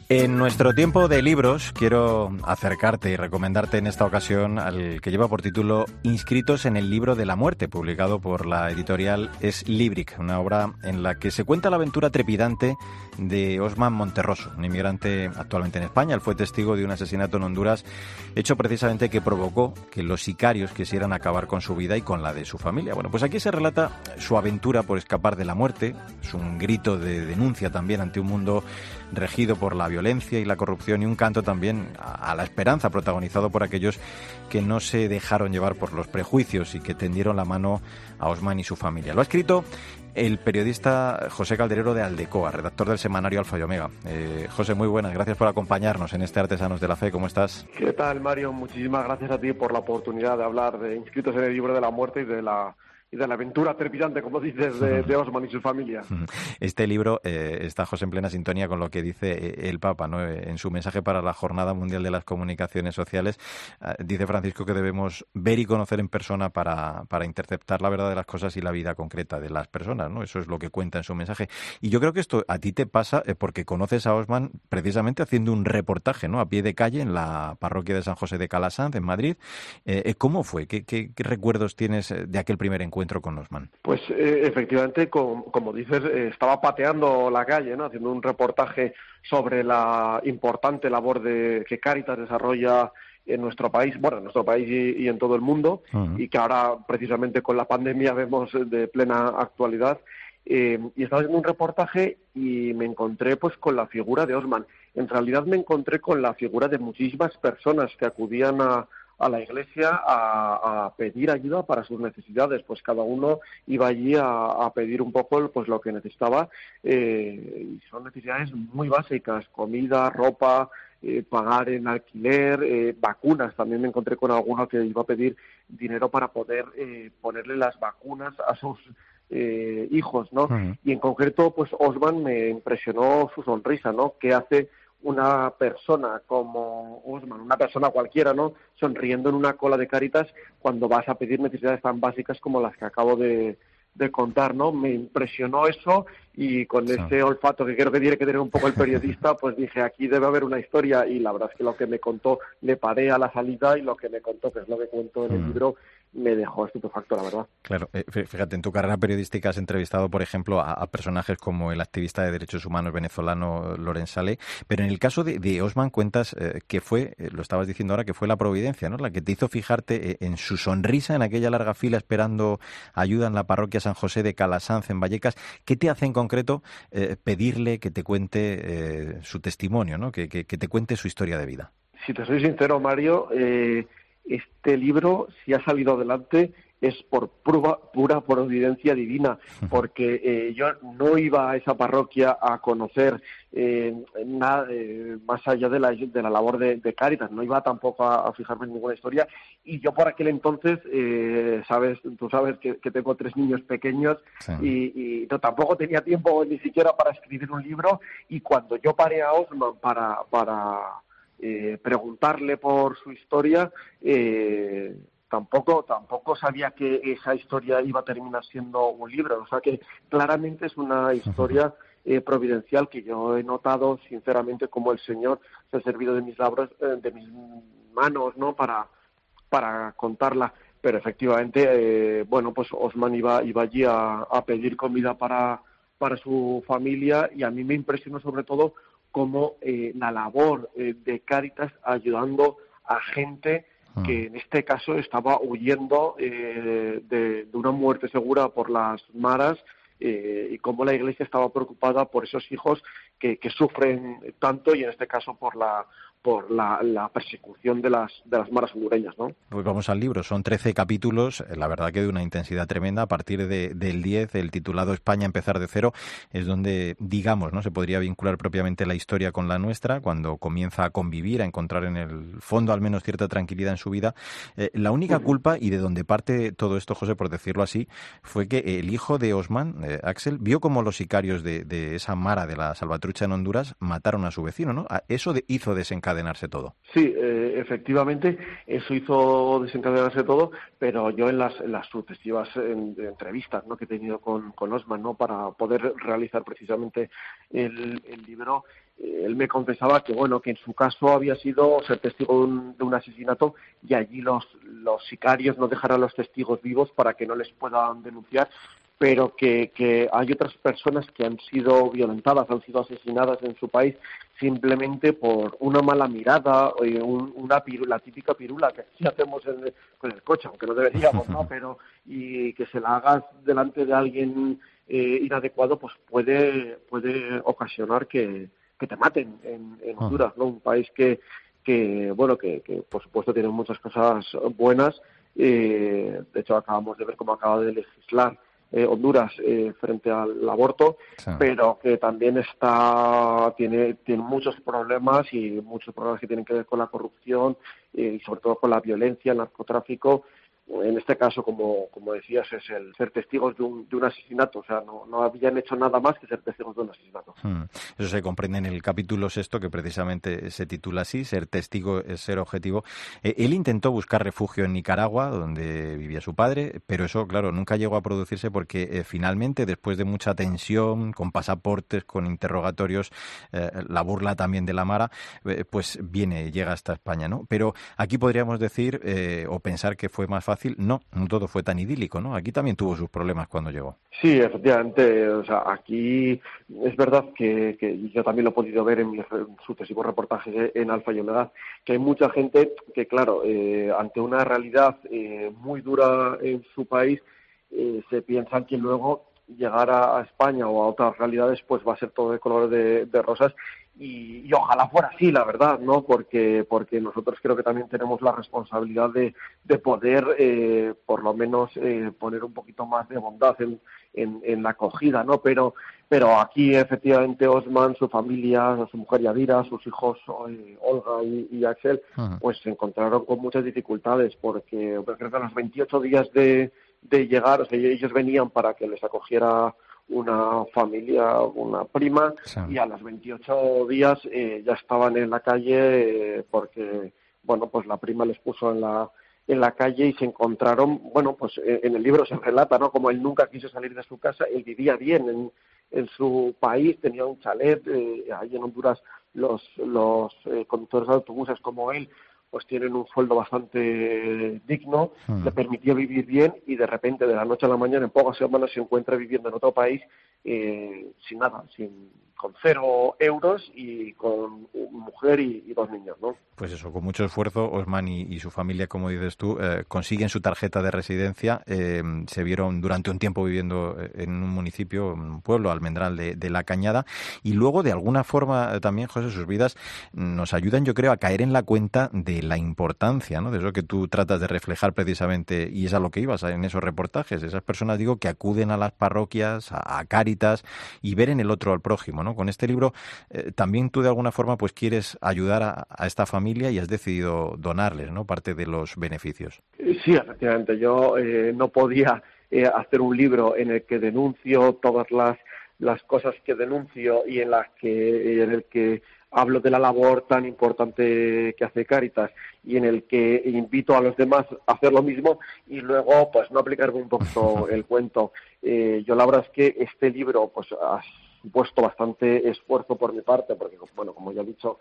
En nuestro tiempo de libros, quiero acercarte y recomendarte en esta ocasión al que lleva por título Inscritos en el libro de la muerte, publicado por la editorial Es Libric, una obra en la que se cuenta la aventura trepidante de Osman Monterroso, un inmigrante actualmente en España. Él fue testigo de un asesinato en Honduras, hecho precisamente que provocó que los sicarios quisieran acabar con su vida y con la de su familia. Bueno, pues aquí se relata su aventura por escapar de la muerte. Es un grito de denuncia también ante un mundo regido por la violencia y la corrupción, y un canto también a la esperanza, protagonizado por aquellos que no se dejaron llevar por los prejuicios y que tendieron la mano a Osman y su familia. Lo ha escrito el periodista José Calderero de Aldecoa, redactor del semanario Alfa y Omega. José, muy buenas, gracias por acompañarnos en este Artesanos de la Fe. ¿Cómo estás? ¿Qué tal, Mario? Muchísimas gracias a ti por la oportunidad de hablar de Inscritos en el libro de la muerte y de la aventura trepidante, como dices, de Osman y su familia. Este libro está, José, en plena sintonía con lo que dice el Papa, ¿no? En su mensaje para la Jornada Mundial de las Comunicaciones Sociales. Dice Francisco que debemos ver y conocer en persona para interceptar la verdad de las cosas y la vida concreta de las personas, ¿no? Eso es lo que cuenta en su mensaje. Y yo creo que esto a ti te pasa porque conoces a Osman precisamente haciendo un reportaje, ¿no?, a pie de calle en la parroquia de San José de Calasanz, en Madrid. ¿Cómo fue? ¿Qué recuerdos tienes de aquel primer encuentro con Osman? Pues efectivamente, como dices, estaba pateando la calle, ¿no?, haciendo un reportaje sobre la importante labor que Cáritas desarrolla en nuestro país, bueno, en nuestro país y en todo el mundo, y que ahora precisamente con la pandemia vemos de plena actualidad. Y estaba haciendo un reportaje y me encontré pues con la figura de Osman. En realidad me encontré con la figura de muchísimas personas que acudían a la iglesia a pedir ayuda para sus necesidades. Pues cada uno iba allí a pedir un poco pues lo que necesitaba, y son necesidades muy básicas: comida, ropa, pagar en alquiler, vacunas. También me encontré con alguno que iba a pedir dinero para poder ponerle las vacunas a sus hijos, ¿no? Uh-huh. Y en concreto, pues Osman me impresionó su sonrisa, ¿no? Que hace una persona como Osman, una persona cualquiera, ¿no?, sonriendo en una cola de Cáritas cuando vas a pedir necesidades tan básicas como las que acabo de contar, ¿no? Me impresionó eso, y con ese olfato que creo que tiene que tener un poco el periodista, pues dije, aquí debe haber una historia. Y la verdad es que lo que me contó, le paré a la salida, y lo que me contó, que es lo que cuento en el libro, me dejó estupefacto, la verdad. Claro, fíjate, en tu carrera periodística has entrevistado, por ejemplo, a personajes como el activista de derechos humanos venezolano Lorenzale, pero en el caso de Osman cuentas que fue, lo estabas diciendo ahora, que fue la providencia, ¿no?, la que te hizo fijarte en su sonrisa en aquella larga fila esperando ayuda en la parroquia San José de Calasanz, en Vallecas. ¿Qué te hace en concreto pedirle que te cuente su testimonio, ¿no?, que te cuente su historia de vida? Si te soy sincero, Mario, este libro, si ha salido adelante, es por pura providencia divina, porque yo no iba a esa parroquia a conocer nada más allá de la labor de Cáritas. No iba tampoco a fijarme en ninguna historia, y yo por aquel entonces, tú sabes que tengo 3 niños pequeños, sí, y no, tampoco tenía tiempo ni siquiera para escribir un libro. Y cuando yo paré a Osman para preguntarle por su historia, tampoco sabía que esa historia iba a terminar siendo un libro. O sea que claramente es una historia providencial, que yo he notado sinceramente como el Señor se ha servido de mis manos, ¿no?, para contarla. Pero efectivamente, pues Osman iba allí a pedir comida para su familia, y a mí me impresionó sobre todo como la labor de Cáritas ayudando a gente que en este caso estaba huyendo de una muerte segura por las maras, y cómo la Iglesia estaba preocupada por esos hijos que sufren tanto, y en este caso por la persecución de las maras hondureñas, ¿no? Pues vamos al libro. Son 13 capítulos, la verdad que de una intensidad tremenda. A partir del 10, el titulado España, empezar de cero, es donde, digamos, ¿no?, se podría vincular propiamente la historia con la nuestra, cuando comienza a convivir, a encontrar en el fondo al menos cierta tranquilidad en su vida. La única culpa, y de donde parte todo esto, José, por decirlo así, fue que el hijo de Osman, Axel, vio como los sicarios de esa mara de la Salvatrucha en Honduras mataron a su vecino, ¿no? Eso hizo desencadenarse todo. Sí, efectivamente, eso hizo desencadenarse todo, pero yo en las sucesivas entrevistas, ¿no?, que he tenido con Osman, ¿no?, para poder realizar precisamente el libro, él me confesaba que bueno, que en su caso había sido ser testigo de un asesinato, y allí los sicarios no dejarán a los testigos vivos para que no les puedan denunciar, pero que hay otras personas que han sido violentadas, han sido asesinadas en su país simplemente por una mala mirada, la típica pirula que aquí hacemos con el coche, aunque no deberíamos, ¿no? Pero y que se la hagas delante de alguien inadecuado, pues puede ocasionar que te maten en Honduras, ¿no? Un país que por supuesto tiene muchas cosas buenas. De hecho, acabamos de ver cómo acaba de legislar Honduras frente al aborto, sí, pero que también tiene muchos problemas, y muchos problemas que tienen que ver con la corrupción y sobre todo con la violencia, el narcotráfico. En este caso, como decías, es el ser testigos de un asesinato. O sea, no habían hecho nada más que ser testigos de un asesinato. Eso se comprende en el capítulo 6, que precisamente se titula así, ser testigo es ser objetivo. Él intentó buscar refugio en Nicaragua, donde vivía su padre, pero eso, claro, nunca llegó a producirse porque finalmente, después de mucha tensión, con pasaportes, con interrogatorios, la burla también de la Mara, pues llega hasta España, ¿no? Pero aquí podríamos decir o pensar que fue más fácil. No todo fue tan idílico, ¿no? Aquí también tuvo sus problemas cuando llegó. Sí, efectivamente. O sea, aquí es verdad que yo también lo he podido ver en mis sucesivos reportajes en Alfa y Omega, que hay mucha gente que, claro, ante una realidad muy dura en su país, se piensan que luego llegar a España o a otras realidades pues va a ser todo de color de rosas, y ojalá fuera así, la verdad, ¿no? Porque nosotros creo que también tenemos la responsabilidad de poder por lo menos poner un poquito más de bondad en la acogida, ¿no? Pero aquí efectivamente Osman, su familia, su mujer Yadira, sus hijos Olga y Axel, pues se encontraron con muchas dificultades, porque creo que a los 28 días de llegar, o sea, ellos venían para que les acogiera una familia, una prima, sí, y a los 28 días ya estaban en la calle porque, bueno, pues la prima les puso en la calle, y se encontraron, bueno, pues en el libro se relata, ¿no?, como él nunca quiso salir de su casa. Él vivía bien en su país, tenía un chalet, ahí en Honduras los conductores de autobuses como él pues tienen un sueldo bastante digno, le permitía vivir bien, y de repente, de la noche a la mañana, en pocas semanas, se encuentra viviendo en otro país sin nada, con 0 euros y con mujer y 2 niños, ¿no? Pues eso, con mucho esfuerzo, Osman y su familia, como dices tú, consiguen su tarjeta de residencia. Se vieron durante un tiempo viviendo en un municipio, un pueblo, Almendral de La Cañada, y luego, de alguna forma, también, José, sus vidas nos ayudan, yo creo, a caer en la cuenta de la importancia, ¿no?, de eso que tú tratas de reflejar precisamente, y es a lo que ibas en esos reportajes, esas personas, digo, que acuden a las parroquias, a Cáritas, y ver en el otro al prójimo, ¿no? Con este libro también tú, de alguna forma, pues quieres ayudar a esta familia, y has decidido donarles, ¿no?, parte de los beneficios. Sí, efectivamente. Yo no podía hacer un libro en el que denuncio todas las cosas que denuncio, y en el que hablo de la labor tan importante que hace Cáritas, y en el que invito a los demás a hacer lo mismo, y luego pues no aplicarme un poco el cuento. Yo la verdad es que este libro pues ha supuesto bastante esfuerzo por mi parte, porque, bueno, como ya he dicho,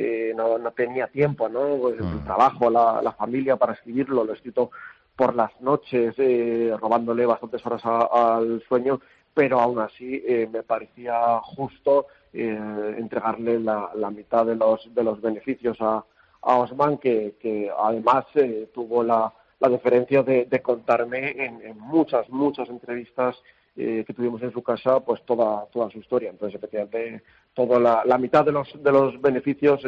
no tenía tiempo, ¿no? Pues, el trabajo, la familia, para escribirlo. Lo he escrito por las noches, robándole bastantes horas al sueño, pero aún así me parecía justo entregarle la mitad de los beneficios a Osman, que además tuvo la deferencia de contarme en muchas entrevistas que tuvimos en su casa, pues toda su historia. Entonces, efectivamente, toda la mitad de los beneficios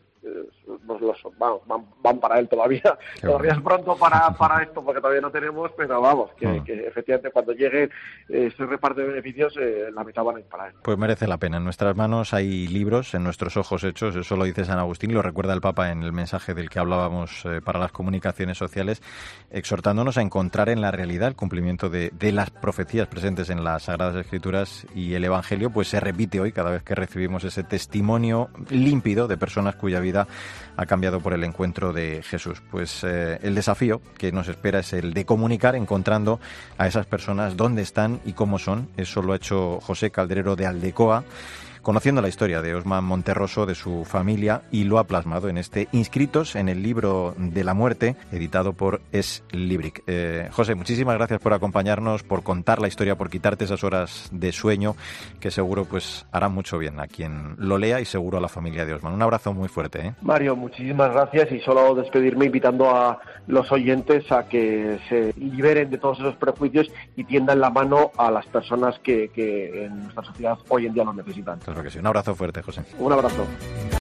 van para él todavía. Todavía es pronto para esto, porque todavía no tenemos, pero vamos, que efectivamente cuando llegue ese reparto de beneficios, la mitad van a ir para él. Pues merece la pena. En nuestras manos hay libros, en nuestros ojos hechos. Eso lo dice San Agustín, y lo recuerda el Papa en el mensaje del que hablábamos para las comunicaciones sociales, exhortándonos a encontrar en la realidad el cumplimiento de las profecías presentes en las Sagradas Escrituras, y el Evangelio pues se repite hoy cada vez que recibimos ese testimonio límpido de personas cuya vida ha cambiado por el encuentro de Jesús. Pues el desafío que nos espera es el de comunicar, encontrando a esas personas dónde están y cómo son. Eso lo ha hecho José Calderero de Aldecoa, conociendo la historia de Osman Monterroso, de su familia, y lo ha plasmado en este Inscritos en el libro de la muerte, editado por Es Libric. José, muchísimas gracias por acompañarnos, por contar la historia, por quitarte esas horas de sueño, que seguro pues hará mucho bien a quien lo lea y seguro a la familia de Osman. Un abrazo muy fuerte, ¿eh? Mario, muchísimas gracias, y solo despedirme invitando a los oyentes a que se liberen de todos esos prejuicios y tiendan la mano a las personas que en nuestra sociedad hoy en día lo necesitan. Claro que sí. Un abrazo fuerte, José. Un abrazo.